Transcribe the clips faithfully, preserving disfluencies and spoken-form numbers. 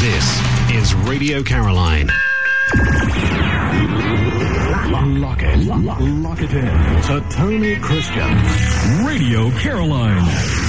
This is Radio Caroline. Lock it. Lock it in to Tony Christian. Radio Caroline.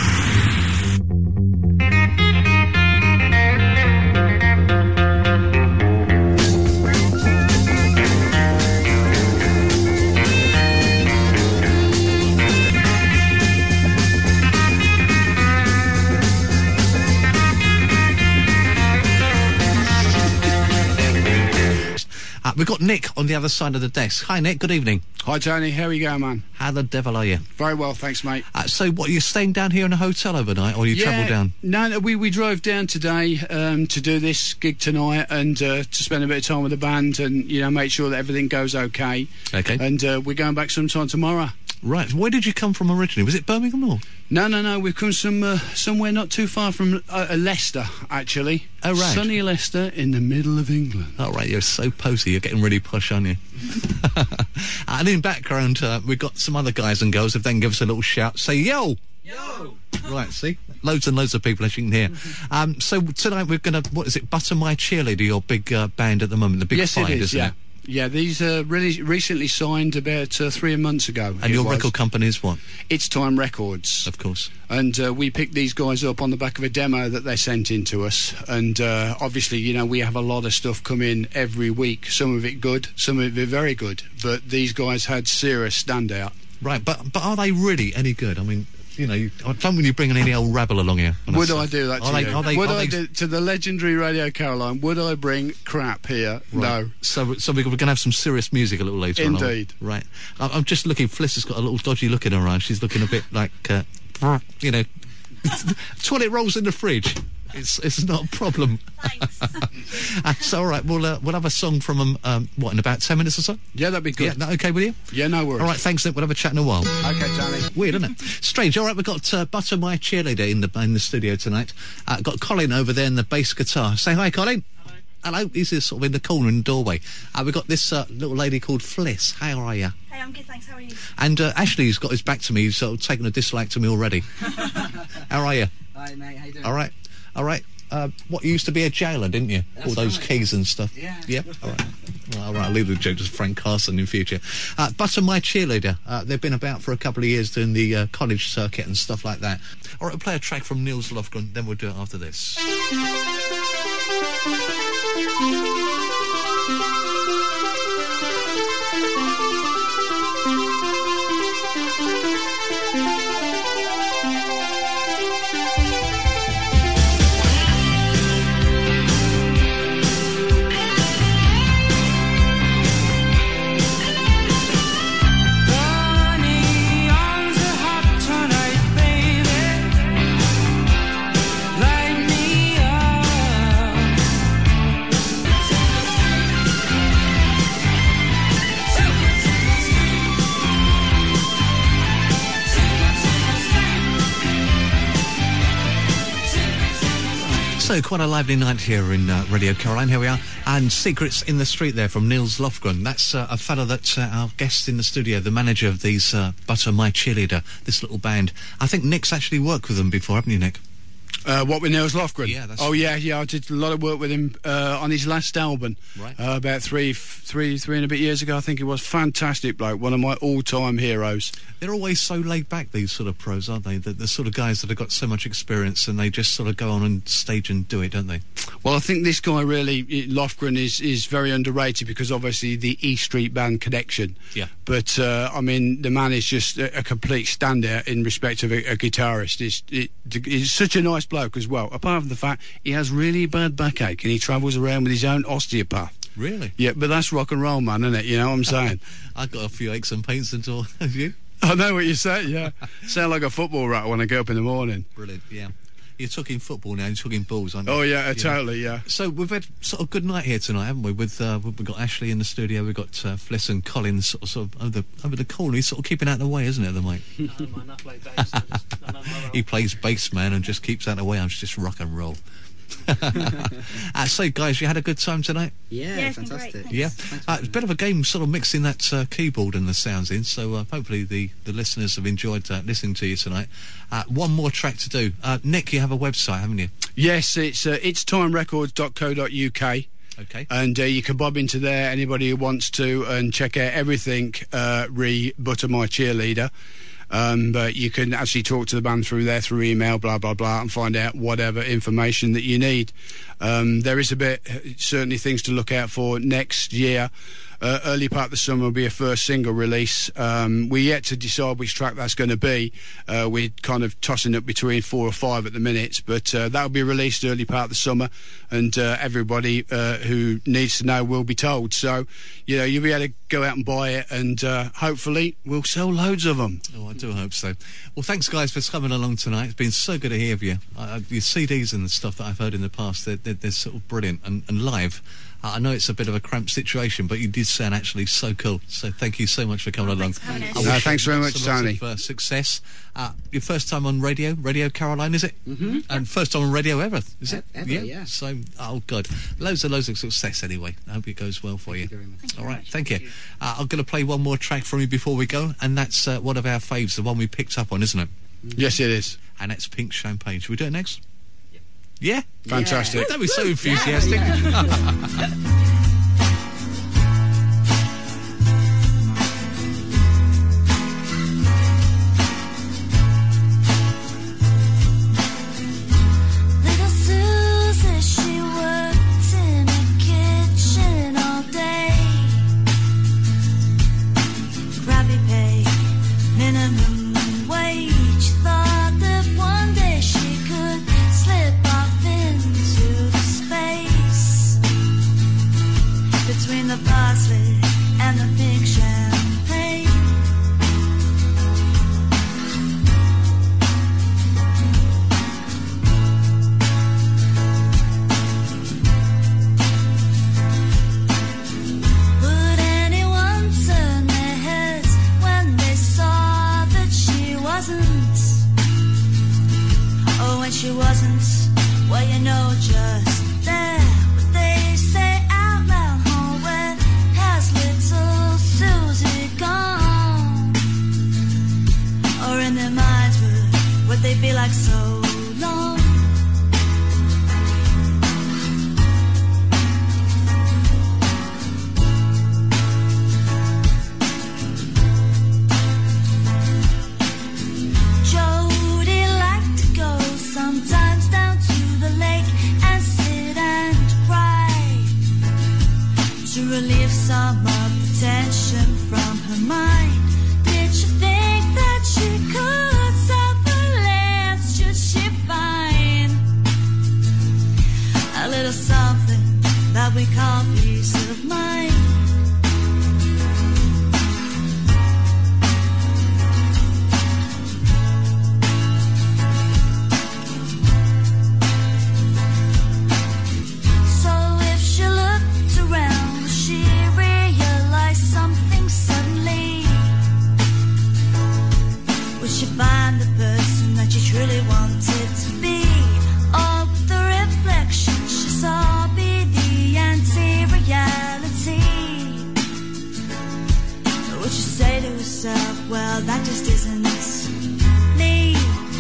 Uh, we've got Nick on the other side of the desk. Hi, Nick. Good evening. Hi, Tony. How are you going, man? How the devil are you? Very well, thanks, mate. Uh, so, what, you're staying down here in a hotel overnight, or you yeah, travel down? No, no, we, we drove down today um, to do this gig tonight and uh, to spend a bit of time with the band and, you know, make sure that everything goes okay. Okay. And uh, we're going back sometime tomorrow. Right. Where did you come from originally? Was it Birmingham or? No, no, no. We've come some uh, somewhere not too far from uh, Leicester, actually. Oh, right. Sunny Leicester in the middle of England. Oh, right. You're so posy. You're getting really posh, aren't you? And in background, uh, we've got some other guys and girls. If they can give us a little shout, say yo. Yo. Right. See, loads and loads of people, as you can hear. Um, so tonight we're going to, what is it? Butter My Cheerleader, your big uh, band at the moment, the Big Yes, Five, it is, isn't yeah. it? Yeah, these uh, really recently signed about uh, three months ago. And your was. record company is what? It's Time Records. Of course. And uh, we picked these guys up on the back of a demo that they sent in to us. And uh, obviously, you know, we have a lot of stuff come in every week. Some of it good, some of it very good. But these guys had serious standout. Right, but but are they really any good? I mean, you know, you, I don't when you're bringing any old rabble along here. Would I do that to are you? They, are they, would are I they... do to the legendary Radio Caroline? Would I bring crap here? Right. No. So, so we're going to have some serious music a little later on. Indeed. Right. I, I'm just looking. Fliss has got a little dodgy look in her eyes. She's looking a bit like, uh, you know, toilet rolls in the fridge. It's it's not a problem. Thanks. uh, so all right, we'll uh, we'll have a song from them. Um, what in about ten minutes or so? Yeah, that'd be good. Yeah, that okay with you? Yeah, no worries. All right, thanks. Nick. We'll have a chat in a while. Okay, Tony. Weird, isn't it? Strange. All right, we've got uh, Butter My Cheerleader in the in the studio tonight. Uh, got Colin over there in the bass guitar. Say hi, Colin. Hello. Hello. He's just sort of in the corner in the doorway. Uh, we've got this uh, little lady called Fliss. How are you? Hey, I'm good, thanks. How are you? And uh, Ashley's got his back to me. He's sort of taken a dislike to me already. How are you? Hi, mate. How you doing? All right. All right. Uh, what, you used to be a jailer, didn't you? That's All those right. keys and stuff. Yeah. Yep. All right. Well, all right, I'll leave the joke to Frank Carson in future. Uh, Butter My Cheerleader. Uh, they've been about for a couple of years doing the uh, college circuit and stuff like that. All right, we'll play a track from Nils Lofgren, then we'll do it after this. So, quite a lively night here in uh, Radio Caroline. Here we are. And Secrets in the Street there from Nils Lofgren. That's uh, a fellow that uh, our guest in the studio, the manager of these uh, Butter My Cheerleader, this little band. I think Nick's actually worked with them before, haven't you, Nick? Uh, what with Nils Lofgren? Yeah, that's Oh yeah, yeah. I did a lot of work with him uh, on his last album. Right. Uh, about three, three, three and a bit years ago, I think it was. Fantastic bloke, one of my all-time heroes. They're always so laid back, these sort of pros, aren't they? The, the sort of guys that have got so much experience and they just sort of go on and stage and do it, don't they? Well, I think this guy really, Lofgren, is is very underrated because obviously the E Street Band connection. Yeah. But uh, I mean, the man is just a, a complete standout in respect of a, a guitarist. He's, it, he's such a nice bloke as well. Apart from the fact he has really bad backache and he travels around with his own osteopath. Really? Yeah, but that's rock and roll, man, isn't it? You know what I'm saying? I've got a few aches and pains and all. Have you? I know what you say, yeah. Sound like a football rat when I get up in the morning. Brilliant, yeah. You're talking football now, you're talking balls, aren't you? Oh, yeah, uh, totally, yeah. So we've had sort of good night here tonight, haven't we? With uh, we've got Ashley in the studio, we've got uh, Fliss and Colin sort of, sort of over, the, over the corner. He's sort of keeping out of the way, isn't it, the mate? No, man, I play bass. I just, I know my role. He plays bass, man, and just keeps out of the way. I'm just rock and roll. uh, so, guys, you had a good time tonight? Yeah, Yeah, it's been fantastic. great, thanks. Yeah, Thanks uh, for it's a bit of a game sort of mixing that uh, keyboard and the sounds in, so uh, hopefully the, the listeners have enjoyed uh, listening to you tonight. Uh, one more track to do. Uh, Nick, you have a website, haven't you? Yes, it's uh, it's time records dot co dot U K. Okay. And uh, you can bob into there, anybody who wants to, and check out everything uh, re Butter My Cheerleader. Um, but you can actually talk to the band through there, through email, blah, blah, blah, and find out whatever information that you need. Um, there is a bit, certainly things to look out for next year. Uh, early part of the summer will be a first single release. Um, we're yet to decide which track that's going to be. Uh, we're kind of tossing up between four or five at the minute, but uh, that will be released early part of the summer, and uh, everybody uh, who needs to know will be told. So, you know, you'll be able to go out and buy it, and uh, hopefully we'll sell loads of them. Oh, I do hope so. Well, thanks, guys, for coming along tonight. It's been so good to hear of you. Uh, your C Ds and the stuff that I've heard in the past, they're, they're, they're sort of brilliant. And, and live, uh, I know it's a bit of a cramped situation, but you did sound actually so cool. So thank you so much for coming Oh, along. thanks for having us. I No, wish thanks you very lots much, and lots Tony. Of, uh, success. Uh, your first time on radio, Radio Caroline, is it? Mm-hmm. And first time on radio ever, is it? Ever, yeah. So, oh, God. Loads and loads of success anyway. I hope it goes well for you. Thank you very much. Thank you All very right, much. thank you. Uh, I'm going to play one more track from you before we go, and that's uh, one of our faves, the one we picked up on, isn't it? Yes, it is. And that's Pink Champagne. Should we do it next? Yeah? Fantastic. Don't be so enthusiastic. Little Susie, she worked in a kitchen all day. Crappy pay, minimum wage. Thought that one day she could slip off into the space between the parsley and the pink champagne. Would anyone turn their heads when they saw that she wasn't? Oh, when she wasn't, well, you know, just there. What they say out loud, oh, where has little Susie gone? Or in their minds, would, would they be like so long? Jody liked to go sometimes down to the lake and sit and cry to relieve some of the tension from her mind. Did she think that she could suffer less should she find a little something that we call peace of mind? So if she looked around, she realized something suddenly. Would she find the person that she truly wanted to be? Or would the reflection she saw be the anti-reality? Or would she say to herself, well, that just isn't me?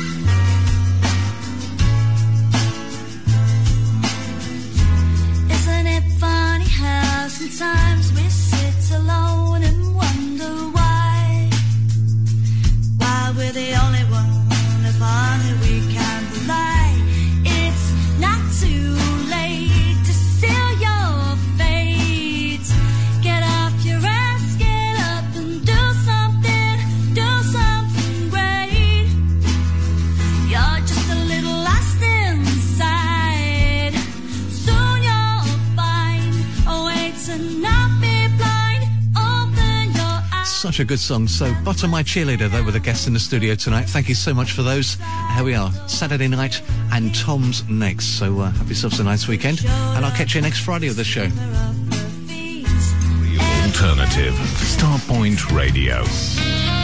Isn't it funny how sometimes we sit alone and wonder why? Why we're the only one, if only we can rely. It's not too late to seal your fate. Get off your ass, get up and do something, do something great. You're just a little lost inside. Soon you'll find a way to not be blind. Open your eyes. Such a good song. So, Butter My Cheerleader, they were the guests in the studio tonight. Thank you so much for those. Here we are, Saturday night, and Tom's next. So, uh, have yourselves a nice weekend, and I'll catch you next Friday with the show. Of her feet. Alternative Starpoint Radio.